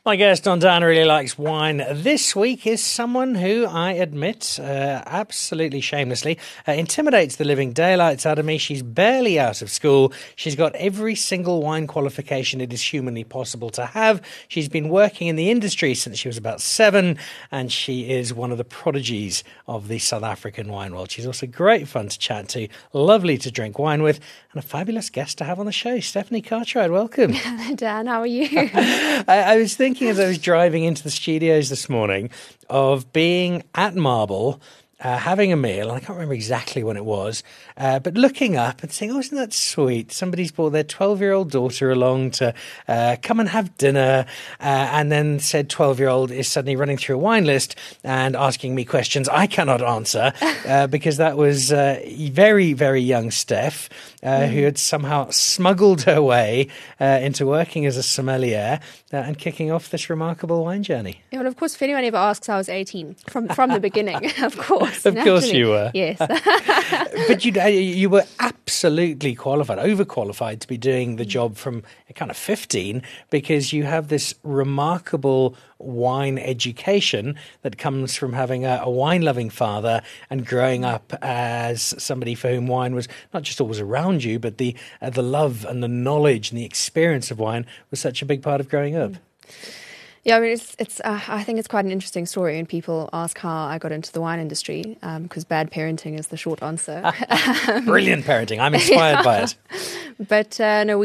My guest on Dan Really Likes Wine this week is someone who, I admit, absolutely shamelessly, intimidates the living daylights out of me. She's barely out of school. She's got every single wine qualification it is humanly possible to have. She's been working in the industry since she was about 7, and she is one of the prodigies of the South African wine world. She's also great fun to chat to, lovely to drink wine with, and a fabulous guest to have on the show. Stephanie Cartwright, welcome. Hello, Dan. How are you? I was thinking as I was driving into the studios this morning of being at Marble, having a meal, and I can't remember exactly when it was, but looking up and saying, oh, isn't that sweet? Somebody's brought their 12-year-old daughter along to come and have dinner, and then said 12-year-old is suddenly running through a wine list and asking me questions I cannot answer, because that was very, very young Steph, who had somehow smuggled her way into working as a sommelier and kicking off this remarkable wine journey. Yeah, well, of course, if anyone ever asks, I was 18 from the beginning, of course. Of course you were. Yes. But you were absolutely qualified, overqualified to be doing the job from kind of 15, because you have this remarkable wine education that comes from having a wine-loving father and growing up as somebody for whom wine was not just always around you, but the love and the knowledge and the experience of wine was such a big part of growing up. Yeah, I mean, I think it's quite an interesting story when people ask how I got into the wine industry, because bad parenting is the short answer. Brilliant parenting. I'm inspired by it. But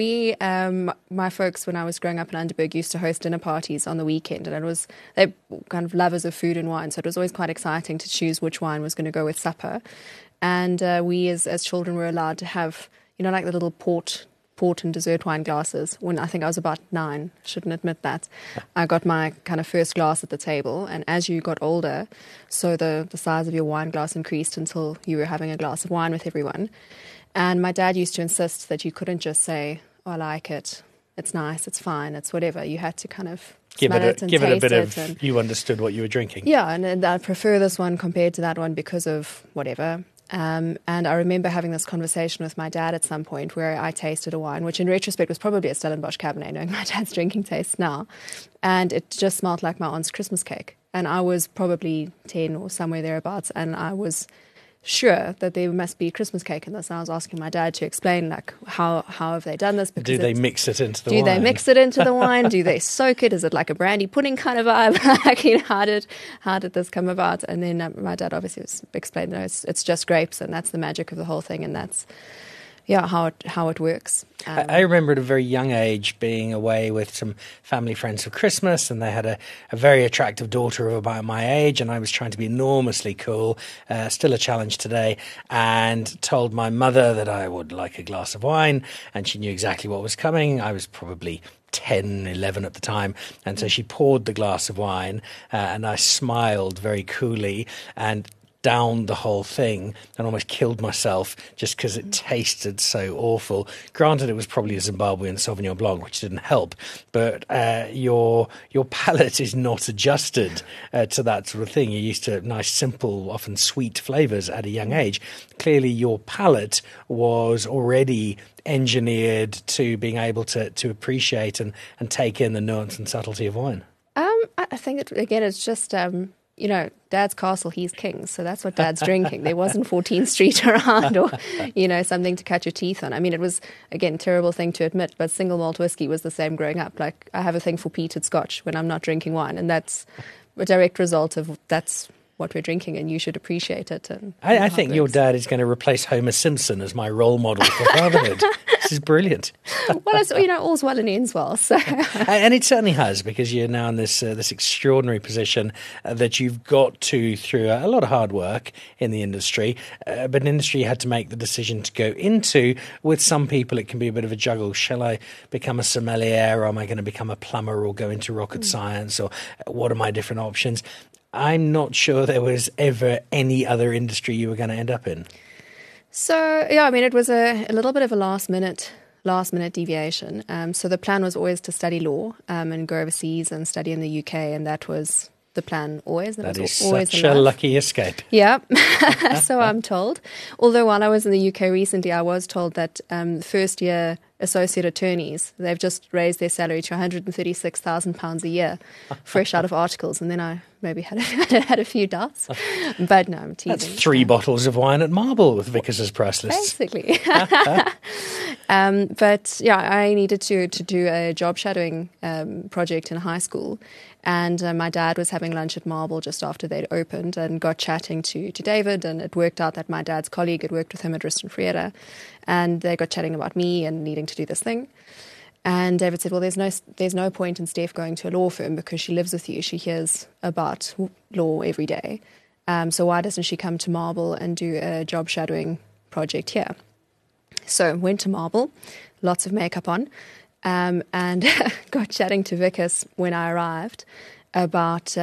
my folks, when I was growing up in Underberg, used to host dinner parties on the weekend, and they're kind of lovers of food and wine, so it was always quite exciting to choose which wine was going to go with supper. And we, as children, were allowed to have, like the little port and dessert wine glasses. When I think I was about 9, shouldn't admit that, I got my kind of first glass at the table. And as you got older, so the size of your wine glass increased until you were having a glass of wine with everyone. And my dad used to insist that you couldn't just say, oh, I like it, it's nice, it's fine, it's whatever. You had to kind of give it a bit of, and you understood what you were drinking. Yeah, and I prefer this one compared to that one because of whatever. And I remember having this conversation with my dad at some point where I tasted a wine, which in retrospect was probably a Stellenbosch Cabernet, knowing my dad's drinking taste now. And it just smelled like my aunt's Christmas cake. And I was probably 10 or somewhere thereabouts, and I was sure that there must be Christmas cake in this. And I was asking my dad to explain, like, how have they done this? Because do they mix it into the wine? Do they mix it into the wine? Do they soak it? Is it like a brandy pudding kind of vibe? Like, how did this come about? And then my dad obviously explained, no, it's just grapes, and that's the magic of the whole thing, and that's how it works. I remember at a very young age being away with some family friends for Christmas, and they had a very attractive daughter of about my age, and I was trying to be enormously cool, still a challenge today, and told my mother that I would like a glass of wine, and she knew exactly what was coming. I was probably 10, 11 at the time, and so she poured the glass of wine, and I smiled very coolly and down the whole thing and almost killed myself just because it tasted so awful. Granted, it was probably a Zimbabwean Sauvignon Blanc, which didn't help, but your palate is not adjusted to that sort of thing. You're used to nice, simple, often sweet flavours at a young age. Clearly, your palate was already engineered to being able to appreciate and take in the nuance and subtlety of wine. I think, it's just... Dad's castle, he's king. So that's what Dad's drinking. There wasn't 14th Street around or, something to cut your teeth on. I mean, it was, again, terrible thing to admit, but single malt whiskey was the same growing up. Like, I have a thing for peated scotch when I'm not drinking wine. And that's a direct result of that's what we're drinking, and you should appreciate it. And I think your dad is going to replace Homer Simpson as my role model for fatherhood. This is brilliant. Well, it's, all's well and ends well. So. And it certainly has, because you're now in this extraordinary position that you've got to through a lot of hard work in the industry, but an industry you had to make the decision to go into. With some people, it can be a bit of a juggle. Shall I become a sommelier, or am I going to become a plumber or go into rocket science, or what are my different options? I'm not sure there was ever any other industry you were going to end up in. So, yeah, I mean, it was a little bit of a last minute deviation. So the plan was always to study law and go overseas and study in the UK, and that was the plan always. That is always such a lucky escape. Yeah, so I'm told. Although while I was in the UK recently, I was told that first year associate attorneys, they've just raised their salary to £136,000 a year, fresh out of articles. And then I maybe had a few doubts. But no, I'm teasing. That's 3 bottles of wine at Marble with Vickers' price lists. Basically. But yeah, I needed to do a job shadowing project in high school. And my dad was having lunch at Marble just after they'd opened and got chatting to David. And it worked out that my dad's colleague had worked with him at Riston Freire. And they got chatting about me and needing to do this thing. And David said, well, there's no point in Steph going to a law firm because she lives with you. She hears about law every day. So why doesn't she come to Marble and do a job shadowing project here? So went to Marble, lots of makeup on, and got chatting to Vickers when I arrived about,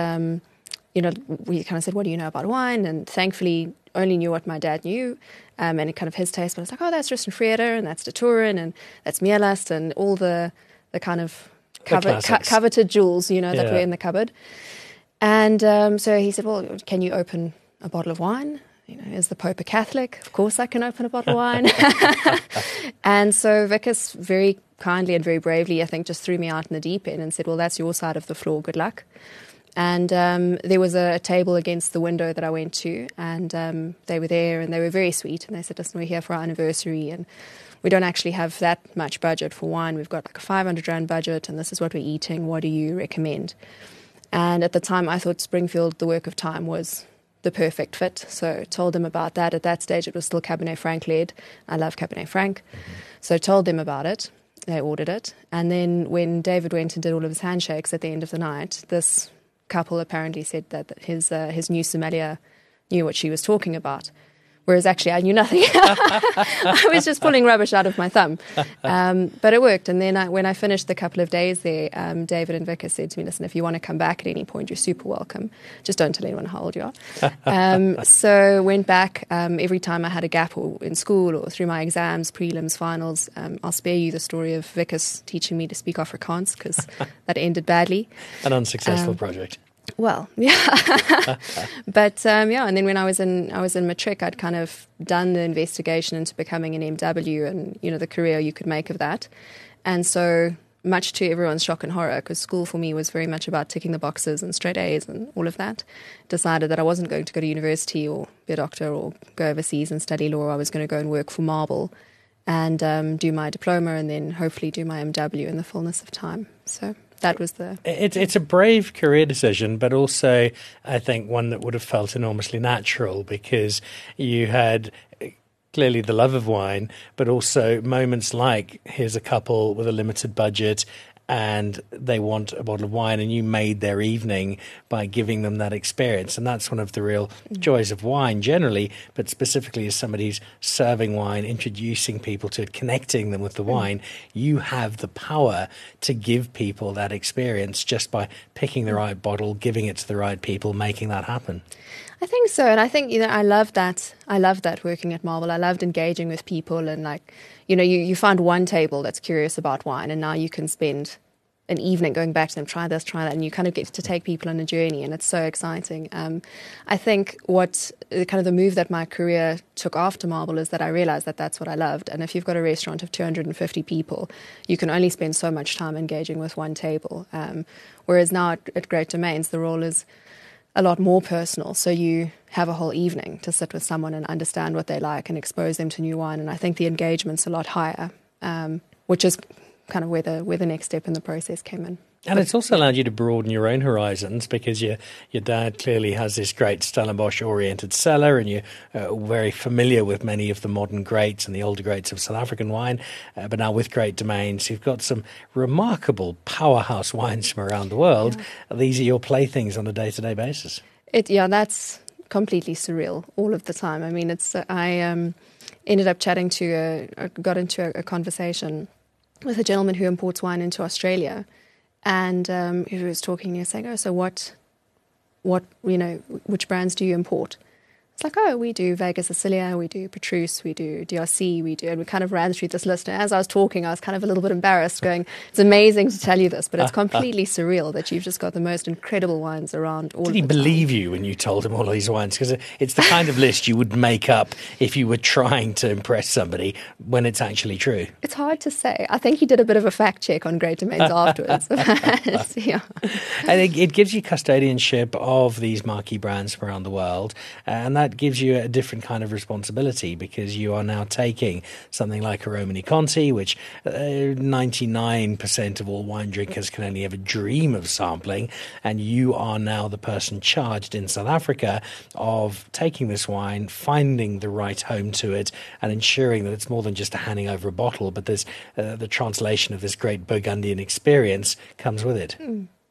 we kind of said, what do you know about wine? And thankfully only knew what my dad knew, and it kind of his taste. But I was like, oh, that's Riston Freire, and that's De Toren, and that's Meerlust, and all the kind of coveted jewels, that were in the cupboard. And so he said, well, can you open a bottle of wine? Is the Pope a Catholic? Of course I can open a bottle of wine. And so Vickers very kindly and very bravely, I think, just threw me out in the deep end and said, well, that's your side of the floor. Good luck. And there was a table against the window that I went to, and they were there, and they were very sweet. And they said, listen, we're here for our anniversary, and we don't actually have that much budget for wine. We've got like a 500 Rand budget, and this is what we're eating. What do you recommend? And at the time, I thought Springfield, the Work of Time, was the perfect fit. So told them about that. At that stage, it was still Cabernet Franc led. I love Cabernet Franc. So told them about it. They ordered it. And then when David went and did all of his handshakes at the end of the night, this couple apparently said that his new sommelier knew what she was talking about. Whereas actually I knew nothing. I was just pulling rubbish out of my thumb. But it worked. And then when I finished the couple of days there, David and Vickers said to me, listen, if you want to come back at any point, you're super welcome. Just don't tell anyone how old you are. So went back every time I had a gap or in school or through my exams, prelims, finals. I'll spare you the story of Vickers teaching me to speak Afrikaans because that ended badly. An unsuccessful project. Well, yeah. But, and then when I was in matric, I'd kind of done the investigation into becoming an MW and, the career you could make of that. And so much to everyone's shock and horror, because school for me was very much about ticking the boxes and straight A's and all of that, decided that I wasn't going to go to university or be a doctor or go overseas and study law. I was going to go and work for Marble and do my diploma and then hopefully do my MW in the fullness of time. So that was It's a brave career decision, but also I think one that would have felt enormously natural because you had clearly the love of wine, but also moments like here's a couple with a limited budget and they want a bottle of wine, and you made their evening by giving them that experience. And that's one of the real joys of wine generally, but specifically as somebody who's serving wine, introducing people to it, connecting them with the wine. You have the power to give people that experience just by picking the right bottle, giving it to the right people, making that happen. I think so. And I think, I love that. I love that working at Marble. I loved engaging with people and you find one table that's curious about wine and now you can spend an evening going back to them, try this, try that, and you kind of get to take people on a journey and it's so exciting. I think what kind of the move that my career took after Marble is that I realized that that's what I loved. And if you've got a restaurant of 250 people, you can only spend so much time engaging with one table. Whereas now at Great Domains, the role is a lot more personal. So you have a whole evening to sit with someone and understand what they like and expose them to new wine. And I think the engagement's a lot higher, which is kind of where the next step in the process came in. And it's also allowed you to broaden your own horizons because your dad clearly has this great Stellenbosch-oriented cellar and you're very familiar with many of the modern greats and the older greats of South African wine. But now with Great Domains, you've got some remarkable powerhouse wines from around the world. Yeah. These are your playthings on a day-to-day basis. That's completely surreal all of the time. I mean, I ended up got into a conversation with a gentleman who imports wine into Australia. And he was talking, he was saying, so what, which brands do you import? It's like, oh, we do Vega Sicilia, we do Petrus, we do DRC, and we kind of ran through this list. And as I was talking, I was kind of a little bit embarrassed going, it's amazing to tell you this, but it's completely surreal that you've just got the most incredible wines around all of the time. Did he believe you when you told him all of these wines? Because it's the kind of list you would make up if you were trying to impress somebody when it's actually true. It's hard to say. I think he did a bit of a fact check on Great Domains afterwards. Yeah. I think it gives you custodianship of these marquee brands from around the world, and that gives you a different kind of responsibility because you are now taking something like a Romani Conti, which 99% of all wine drinkers can only ever dream of sampling, and you are now the person charged in South Africa of taking this wine, finding the right home to it, and ensuring that it's more than just a handing over a bottle, but there's the translation of this great Burgundian experience comes with it.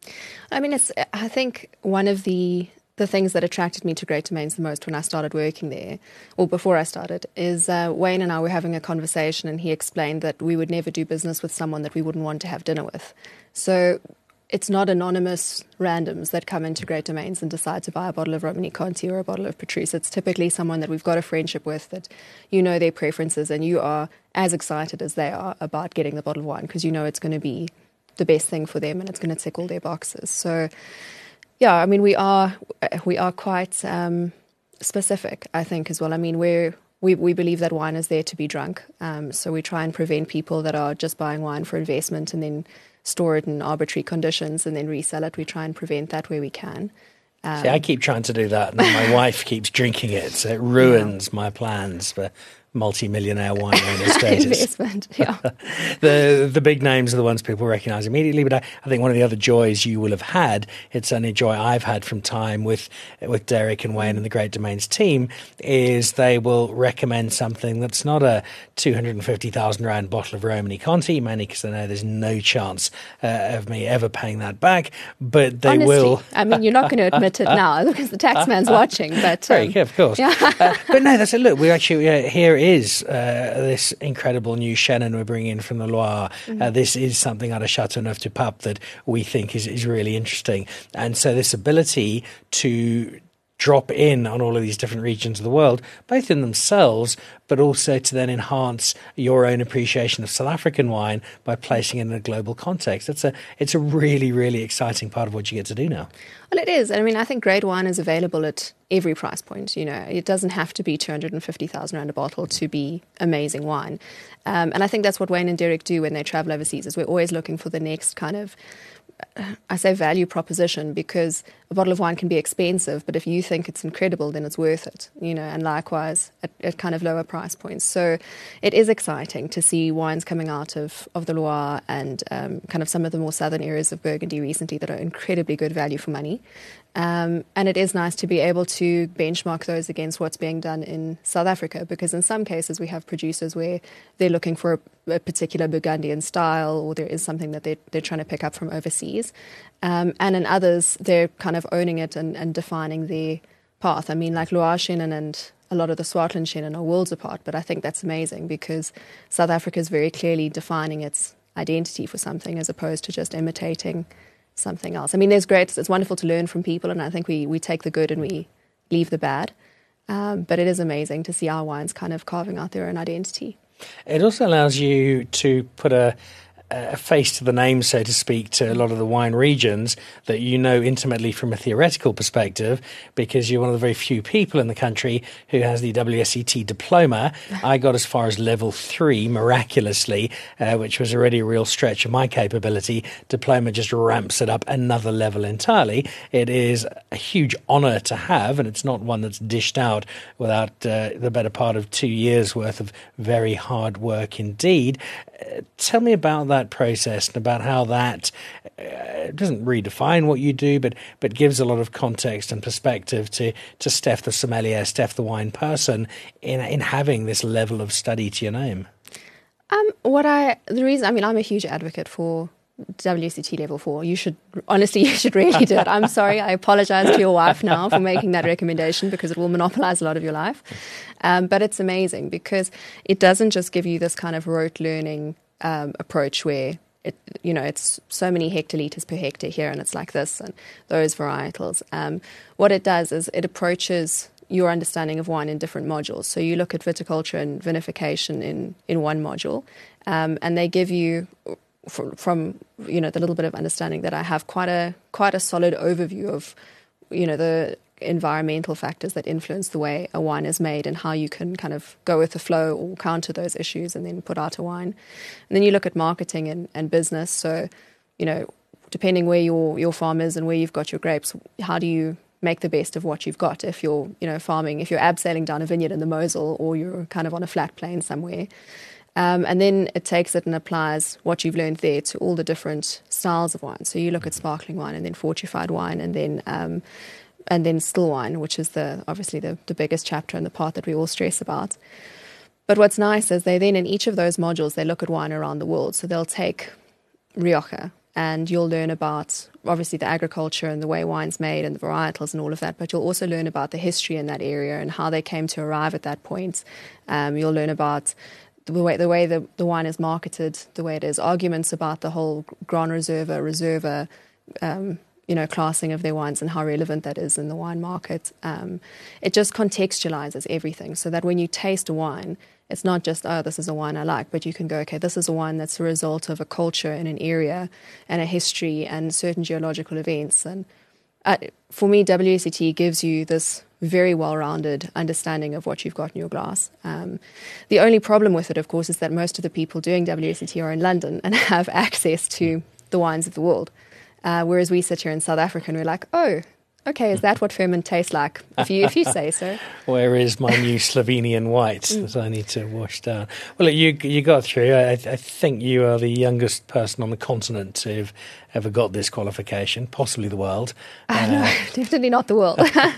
I mean, I think one of the things that attracted me to Great Domains the most when I started working there, or before I started, is Wayne and I were having a conversation and he explained that we would never do business with someone that we wouldn't want to have dinner with. So it's not anonymous randoms that come into Great Domains and decide to buy a bottle of Romani Conti or a bottle of Petrus. It's typically someone that we've got a friendship with, that you know their preferences and you are as excited as they are about getting the bottle of wine because you know it's going to be the best thing for them and it's going to tick all their boxes. So yeah, I mean, we are quite specific, I think, as well. I mean, we believe that wine is there to be drunk, so we try and prevent people that are just buying wine for investment and then store it in arbitrary conditions and then resell it. We try and prevent that where we can. See, I keep trying to do that, and my wife keeps drinking it, so it ruins my plans for multi-millionaire wine owner status. Investment, yeah. The big names are the ones people recognise immediately, but I think one of the other joys you will have had, it's certainly a joy I've had from time with Derek and Wayne and the Great Domains team, is they will recommend something that's not a 250,000 rand bottle of Romani Conti, mainly because they know there's no chance of me ever paying that back, but they Honestly, will. I mean, you're not going to admit it now because the tax man's watching, but Yeah, of course. Yeah. But no, that's it. Look, we actually here is this incredible new Chenin we're bringing in from the Loire. This is something out of Châteauneuf du Pape that we think is really interesting. And so this ability to drop in on all of these different regions of the world, both in themselves, but also to then enhance your own appreciation of South African wine by placing it in a global context. It's a really, really exciting part of what you get to do now. Well, it is. I mean, I think great wine is available at every price point. You know, it doesn't have to be 250,000 rand a bottle to be amazing wine. And I think that's what Wayne and Derek do when they travel overseas, is we're always looking for the next kind of, I say value proposition, because a bottle of wine can be expensive, but if you think it's incredible, then it's worth it, you know, and likewise at kind of lower price points. So it is exciting to see wines coming out of the Loire and kind of some of the more southern areas of Burgundy recently that are incredibly good value for money. And it is nice to be able to benchmark those against what's being done in South Africa, because in some cases we have producers where they're looking for a particular Burgundian style, or there is something that they're trying to pick up from overseas. And in others, they're kind of owning it and defining their path. I mean, like Loire Chenin and a lot of the Swartland Chenin are worlds apart, but I think that's amazing because South Africa is very clearly defining its identity for something as opposed to just imitating something else. I mean, it's wonderful to learn from people, and I think we take the good and we leave the bad. But it is amazing to see our wines kind of carving out their own identity. It also allows you to put a face to the name, so to speak, to a lot of the wine regions that you know intimately from a theoretical perspective, because you're one of the very few people in the country who has the WSET diploma. I got as far as level 3, miraculously, which was already a real stretch of my capability. Diploma just ramps it up another level entirely. It is a huge honour to have, and it's not one that's dished out without the better part of 2 years' worth of very hard work indeed. Tell me about that process and about how that doesn't redefine what you do, but gives a lot of context and perspective to Steph the sommelier, Steph the wine person, in having this level of study to your name. I'm a huge advocate for WSET level 4. You should really do it. I'm sorry, I apologize to your wife now for making that recommendation because it will monopolize a lot of your life. But it's amazing because it doesn't just give you this kind of rote learning approach where it's so many hectolitres per hectare here and it's like this and those varietals. What it does is it approaches your understanding of wine in different modules. So you look at viticulture and vinification in one module, and they give you, from the little bit of understanding that I have, quite a solid overview of the environmental factors that influence the way a wine is made and how you can kind of go with the flow or counter those issues and then put out a wine. And then you look at marketing and business. So, depending where your farm is and where you've got your grapes, how do you make the best of what you've got? If you're, farming, if you're abseiling down a vineyard in the Mosel, or you're kind of on a flat plain somewhere. And then it takes it and applies what you've learned there to all the different styles of wine. So you look at sparkling wine and then fortified wine and then still wine, which is obviously the biggest chapter and the part that we all stress about. But what's nice is they then, in each of those modules, they look at wine around the world. So they'll take Rioja, and you'll learn about, obviously, the agriculture and the way wine's made and the varietals and all of that, but you'll also learn about the history in that area and how they came to arrive at that point. You'll learn about the way the wine is marketed, the way it is, arguments about the whole Grand Reserva, classing of their wines and how relevant that is in the wine market. It just contextualizes everything so that when you taste a wine, it's not just, oh, this is a wine I like, but you can go, okay, this is a wine that's a result of a culture in an area and a history and certain geological events. And for me, WSET gives you this very well-rounded understanding of what you've got in your glass. The only problem with it, of course, is that most of the people doing WSET are in London and have access to the wines of the world. Whereas we sit here in South Africa and we're like, oh, okay, is that what ferment tastes like? If you say so. Where is my new Slovenian white that I need to wash down? Well, look, you got through. I think you are the youngest person on the continent to have ever got this qualification, possibly the world. No, definitely not the world.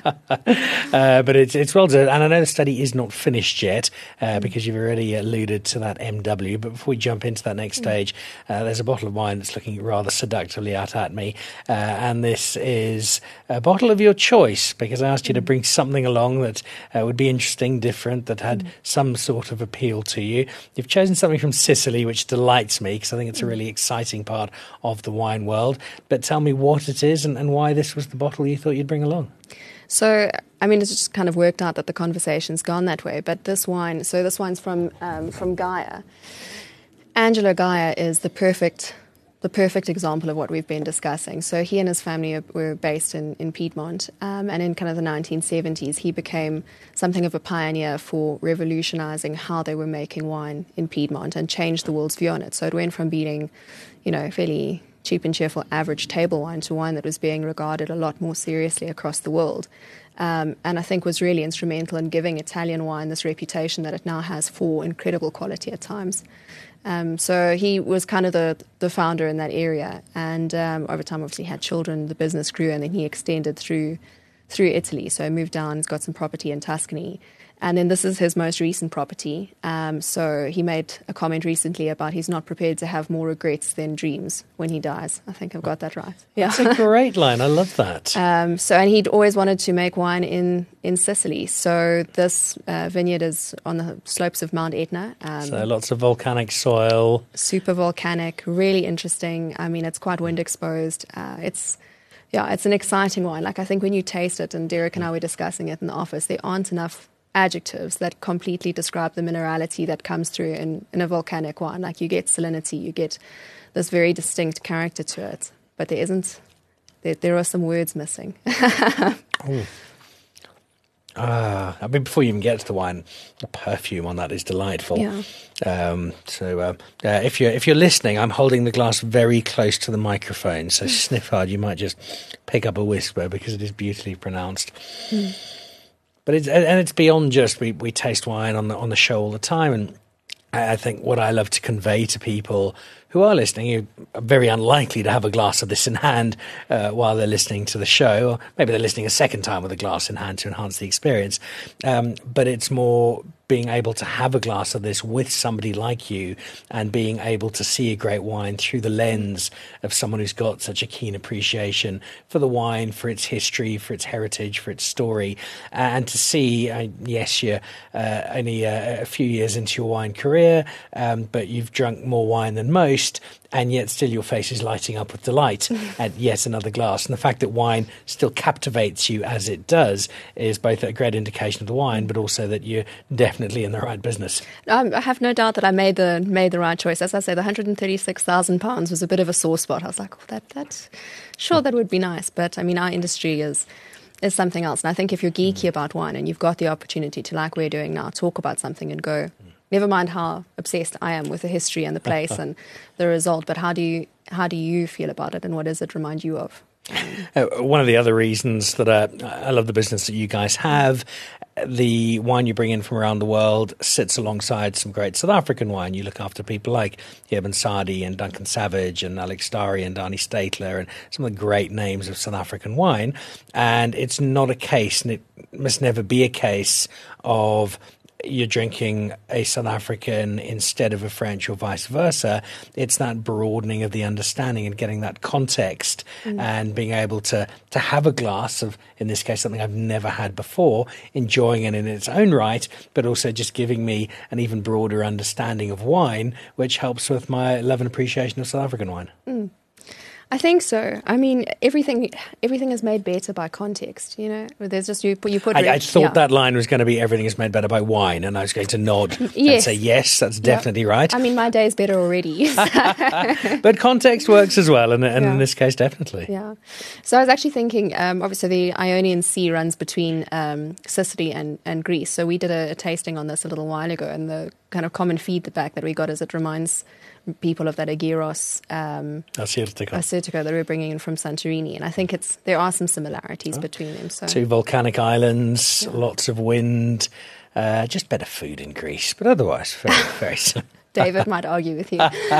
But it's well done. And I know the study is not finished yet because you've already alluded to that MW. But before we jump into that next stage, there's a bottle of wine that's looking rather seductively out at me. And this is a bottle of your choice, because I asked you to bring something along that would be interesting, different, that had some sort of appeal to you. You've chosen something from Sicily, which delights me because I think it's a really exciting part of the wine world. But tell me what it is and why this was the bottle you thought you'd bring along. So, it's just kind of worked out that the conversation's gone that way. But this wine's from Gaia. Angelo Gaia is the perfect example of what we've been discussing. So he and his family were based in Piedmont, and in kind of the 1970s, he became something of a pioneer for revolutionizing how they were making wine in Piedmont and changed the world's view on it. So it went from being, fairly cheap and cheerful average table wine to wine that was being regarded a lot more seriously across the world. And I think was really instrumental in giving Italian wine this reputation that it now has for incredible quality at times. So he was kind of the founder in that area, and over time obviously had children, the business grew, and then he extended through Italy. So he moved down, he's got some property in Tuscany. And then this is his most recent property. So he made a comment recently about he's not prepared to have more regrets than dreams when he dies. I think I've got that right. Yeah. That's a great line. I love that. And he'd always wanted to make wine in Sicily. So this vineyard is on the slopes of Mount Etna. So lots of volcanic soil. Super volcanic, really interesting. It's quite wind exposed. It's an exciting wine. Like, I think when you taste it, and Derek and I were discussing it in the office, there aren't enough adjectives that completely describe the minerality that comes through in a volcanic wine. Like, you get salinity, you get this very distinct character to it, but there are some words missing. Before you even get to the wine, the perfume on that is delightful. Yeah. If you're listening, I'm holding the glass very close to the microphone, so sniff hard. You might just pick up a whisper because it is beautifully pronounced. But it's beyond just we taste wine on the show all the time, and I think what I love to convey to people who are listening, who are very unlikely to have a glass of this in hand while they're listening to the show, or maybe they're listening a second time with a glass in hand to enhance the experience. But it's more being able to have a glass of this with somebody like you and being able to see a great wine through the lens of someone who's got such a keen appreciation for the wine, for its history, for its heritage, for its story, and to see, yes, you're only a few years into your wine career, but you've drunk more wine than most, and yet still your face is lighting up with delight at yet another glass. And the fact that wine still captivates you as it does is both a great indication of the wine, but also that you're definitely in the right business. I have no doubt that I made the right choice. As I say, the £136,000 was a bit of a sore spot. I was like, that would be nice. But I mean, our industry is something else. And I think if you're geeky about wine and you've got the opportunity to, like we're doing now, talk about something and go, never mind how obsessed I am with the history and the place and the result, but how do you feel about it, and what does it remind you of? One of the other reasons that I love the business that you guys have, the wine you bring in from around the world sits alongside some great South African wine. You look after people like Eben Sadi and Duncan Savage and Alex Starry and Dani Statler and some of the great names of South African wine. And it's not a case, and it must never be a case of you're drinking a South African instead of a French or vice versa. It's that broadening of the understanding and getting that context and being able to have a glass of, in this case, something I've never had before, enjoying it in its own right, but also just giving me an even broader understanding of wine, which helps with my love and appreciation of South African wine. I think so. I mean, everything is made better by context. You know, there's just you put. I thought that line was going to be everything is made better by wine, and I was going to nod and say yes, that's definitely right. I mean, my day is better already. But context works as well, and in this case, definitely. Yeah. So I was actually thinking, obviously, the Ionian Sea runs between Sicily and Greece. So we did a tasting on this a little while ago, and the kind of common feedback that we got is it reminds people of that Agiros Assyrtiko that we're bringing in from Santorini, and I think there are some similarities between them. So 2 volcanic islands, lots of wind, just better food in Greece, but otherwise very, very similar. David might argue with you.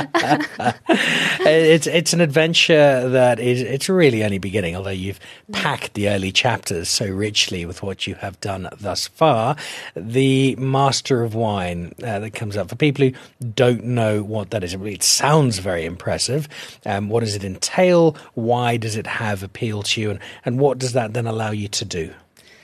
It's an adventure that it's really only beginning, although you've packed the early chapters so richly with what you have done thus far. The Master of Wine that comes up, for people who don't know what that is, it sounds very impressive. What does it entail? Why does it have appeal to you? And what does that then allow you to do?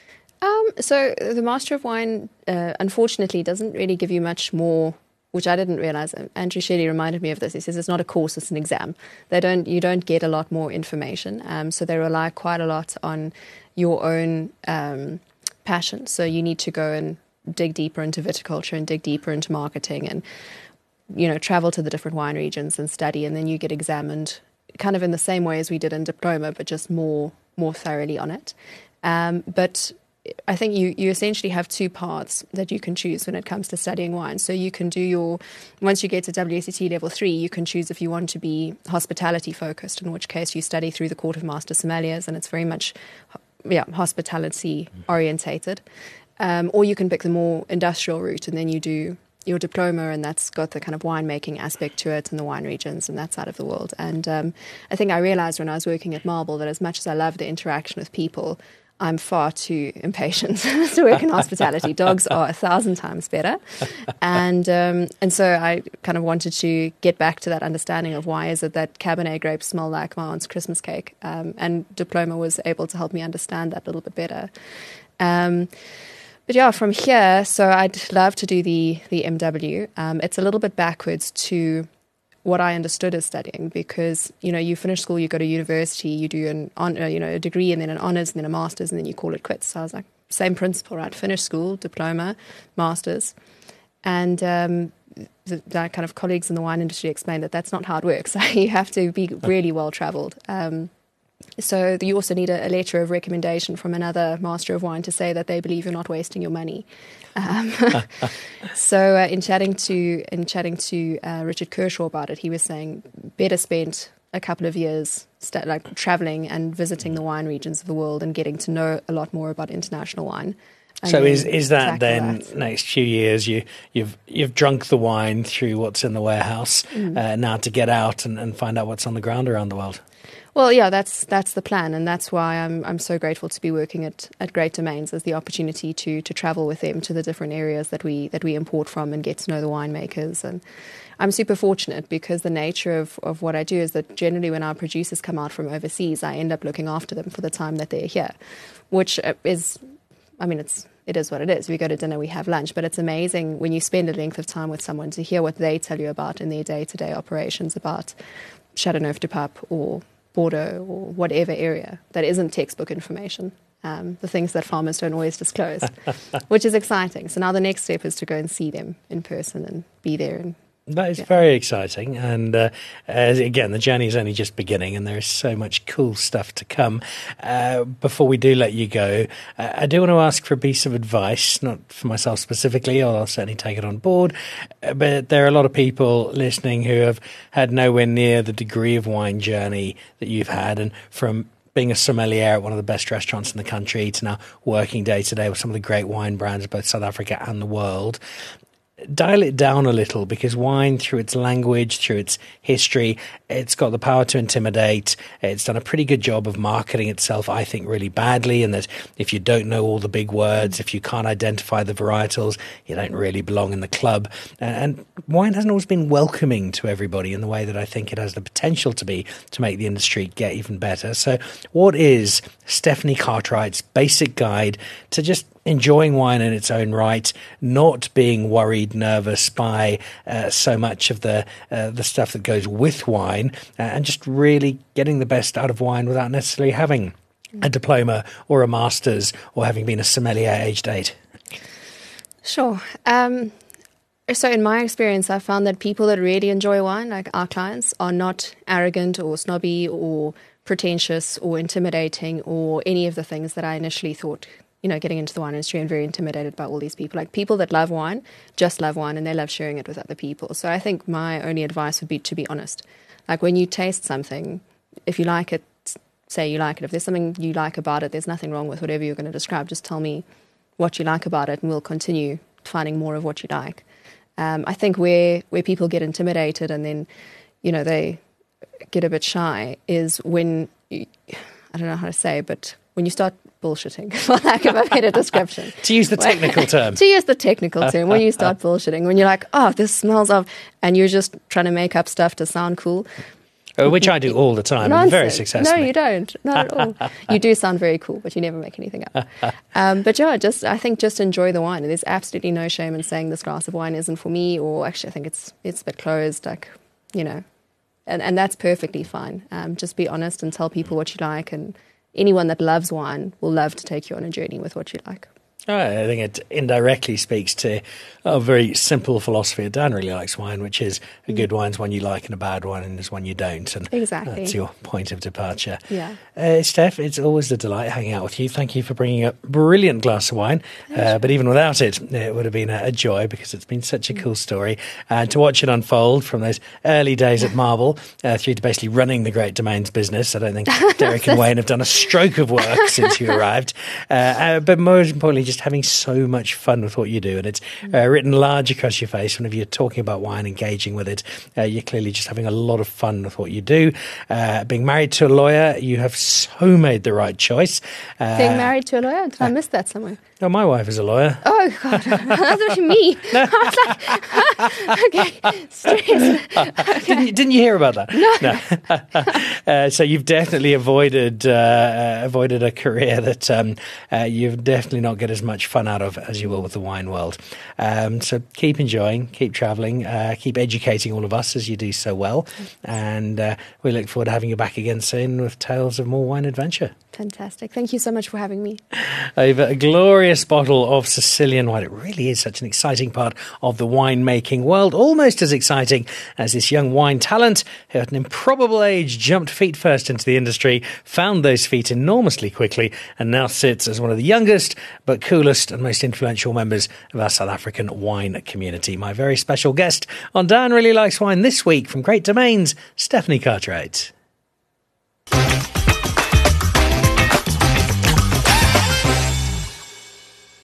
So the Master of Wine, unfortunately, doesn't really give you much more, which I didn't realize. Andrew Shelley reminded me of this. He says it's not a course, it's an exam. You don't get a lot more information. So they rely quite a lot on your own passion. So you need to go and dig deeper into viticulture and dig deeper into marketing and, travel to the different wine regions and study. And then you get examined kind of in the same way as we did in diploma, but just more thoroughly on it. But I think you essentially have 2 paths that you can choose when it comes to studying wine. So you can do once you get to WSET level 3, you can choose if you want to be hospitality focused, in which case you study through the Court of Master Sommeliers, and it's very much hospitality orientated. Or you can pick the more industrial route, and then you do your diploma, and that's got the kind of winemaking aspect to it and the wine regions and that side of the world. And I think I realized when I was working at Marble that as much as I love the interaction with people, I'm far too impatient to work in hospitality. Dogs are 1,000 times better. And so I kind of wanted to get back to that understanding of why is it that Cabernet grapes smell like my aunt's Christmas cake. And diploma was able to help me understand that a little bit better. But yeah, from here, so I'd love to do the MW. It's a little bit backwards to what I understood as studying, because you finish school, you go to university, you do a degree and then an honours and then a master's and then you call it quits. So I was like, same principle, right? Finish school, diploma, master's, and the kind of colleagues in the wine industry explained that that's not how it works. You have to be really well travelled. So you also need a letter of recommendation from another master of wine to say that they believe you're not wasting your money. So in chatting to Richard Kershaw about it, he was saying better spent a couple of years traveling and visiting the wine regions of the world and getting to know a lot more about international wine. So is that then next few years you've drunk the wine through what's in the warehouse now to get out and find out what's on the ground around the world? Well, yeah, that's the plan, and that's why I'm so grateful to be working at Great Domains, as the opportunity to travel with them to the different areas that we import from and get to know the winemakers. And I'm super fortunate because the nature of what I do is that generally when our producers come out from overseas, I end up looking after them for the time that they're here, which is, I mean, it is what it is. We go to dinner, we have lunch, but it's amazing when you spend a length of time with someone to hear what they tell you about in their day-to-day operations about Châteauneuf-du-Pape or Bordeaux or whatever area that isn't textbook information, the things that farmers don't always disclose, which is exciting. So now the next step is to go and see them in person and be there. And that is very exciting. And again, the journey is only just beginning and there is so much cool stuff to come. Before we do let you go, I do want to ask for a piece of advice, not for myself specifically, although I'll certainly take it on board. But there are a lot of people listening who have had nowhere near the degree of wine journey that you've had. And from being a sommelier at one of the best restaurants in the country to now working day to day with some of the great wine brands, both South Africa and the world, dial it down a little, because wine, through its language, through its history, it's got the power to intimidate. It's done a pretty good job of marketing itself, I think, really badly, and that if you don't know all the big words, if you can't identify the varietals, you don't really belong in the club. And wine hasn't always been welcoming to everybody in the way that I think it has the potential to be, to make the industry get even better. So what is Stephanie Cartwright's basic guide to just enjoying wine in its own right, not being worried, nervous by so much of the stuff that goes with wine, and just really getting the best out of wine without necessarily having a diploma or a master's or having been a sommelier aged 8? Sure. So in my experience, I found that people that really enjoy wine, like our clients, are not arrogant or snobby or pretentious or intimidating or any of the things that I initially thought, getting into the wine industry and very intimidated by all these people. Like, people that love wine just love wine and they love sharing it with other people. So I think my only advice would be to be honest. Like, when you taste something, if you like it, say you like it. If there's something you like about it, there's nothing wrong with whatever you're going to describe. Just tell me what you like about it and we'll continue finding more of what you like. I think where people get intimidated and then, they get a bit shy is when, I don't know how to say, but when you start bullshitting, for lack of a better description. To use the technical term. To use the technical term. When you start bullshitting, when you're like, oh, this smells of, and you're just trying to make up stuff to sound cool. Which I do all the time, and very successfully. No, you don't. Not at all. You do sound very cool, but you never make anything up. But yeah, I think just enjoy the wine. There's absolutely no shame in saying this glass of wine isn't for me, or actually I think it's a bit closed, and that's perfectly fine. Just be honest and tell people what you like, and anyone that loves wine will love to take you on a journey with what you like. I think it indirectly speaks to a very simple philosophy. Dan really likes wine, which is a good wine's one you like and a bad one is one you don't. And exactly. That's your point of departure. Yeah. Steph, it's always a delight hanging out with you. Thank you for bringing a brilliant glass of wine. But even without it, it would have been a joy, because it's been such a cool story. And to watch it unfold from those early days at Marble through to basically running the Great Domains business. I don't think Derek and Wayne have done a stroke of work since you arrived. But more importantly, just having so much fun with what you do, and it's written large across your face whenever you're talking about wine, engaging with it. You're clearly just having a lot of fun with what you do. Being married to a lawyer, you have so made the right choice. Being married to a lawyer? Did I miss that somewhere? No, my wife is a lawyer. Oh, God. That's actually me. No. Okay. Stress. Okay. Didn't you hear about that? No. So you've definitely avoided a career that you've definitely not get as much fun out of as you will with the wine world. So keep enjoying, keep travelling, keep educating all of us as you do so well. And we look forward to having you back again soon with tales of more wine adventure. Fantastic. Thank you so much for having me. Over a glorious bottle of Sicilian wine. It really is such an exciting part of the winemaking world, almost as exciting as this young wine talent who at an improbable age jumped feet first into the industry, found those feet enormously quickly, and now sits as one of the youngest but coolest and most influential members of our South African wine community. My very special guest on Dan Really Likes Wine this week from Great Domains, Stephanie Cartwright.